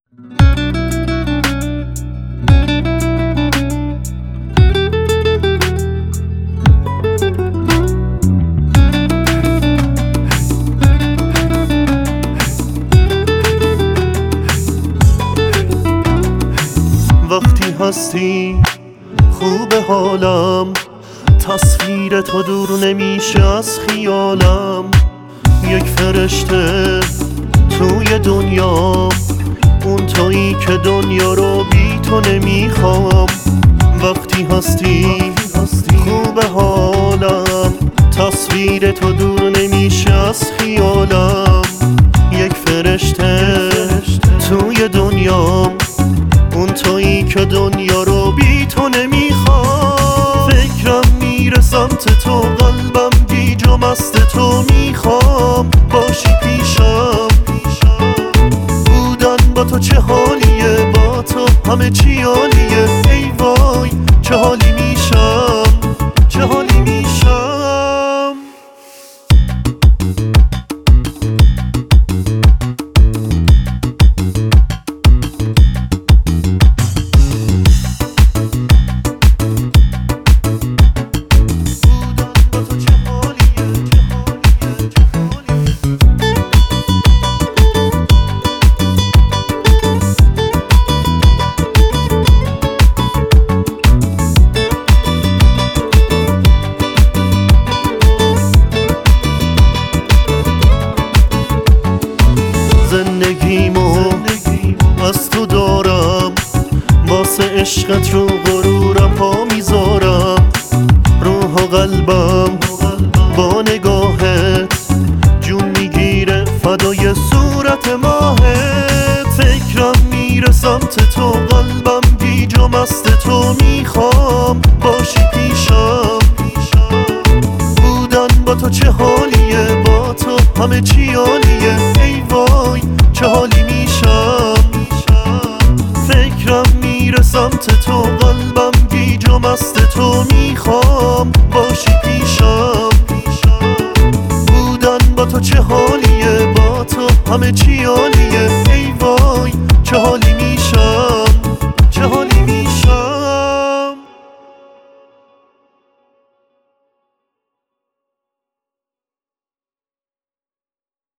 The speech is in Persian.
وقتی هستی خوب حالم، تصویر تو دور نمیشه از خیالم. یک فرشته توی دنیا، اون تویی که دنیا رو بی تو نمیخوام. وقتی هستی خوب حالم، تصویر تو دور نمیشه از خیالم. یک فرشته توی دنیا، اون تویی که دنیا رو بی تو نمیخوام. فکرم میره سمت تو، قلبم گیج و مست تو، میخوام باشی پیشم. بودن با تو چه حالیه، با تو همه چی عالیه. ای وای چه حالی میشم، چه حالی میشم. زندگیمو از تو دارم، واسه عشقت رو غرورم پا میذارم. روح و قلبم با نگاهت جون میگیره، فدای صورت ماهت. فکرم میره سمت تو، قلبم گیج و مست تو، میخوام باشی پیشم. بودن با تو چه حالیه، با تو همه چی عالیه. ای وای چه حالی میشم. فکرم میره سمت تو، قلبم گیج و مست تو، میخوام